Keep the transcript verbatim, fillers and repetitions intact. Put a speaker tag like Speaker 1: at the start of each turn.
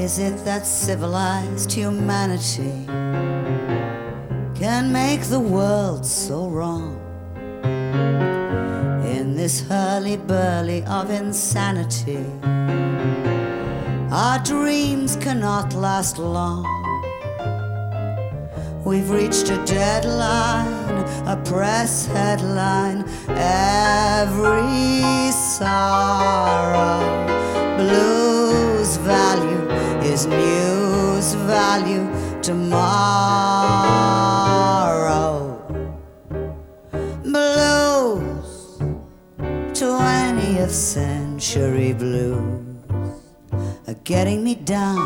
Speaker 1: is it that civilized humanity can make the world so wrong? In this hurly-burly of insanity, our dreams cannot last long. We've reached a deadline, a press headline. Every sorrow, blues value is news value tomorrow. Blues, twentieth century blues are getting me down.